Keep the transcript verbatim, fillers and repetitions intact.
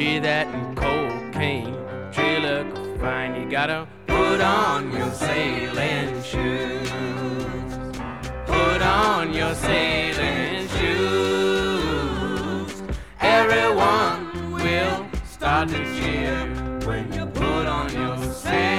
Cheer that and cocaine, trailer fine. You gotta put on your sailing shoes. Put on your sailing shoes. Everyone will start to cheer when you put on your sailing shoes.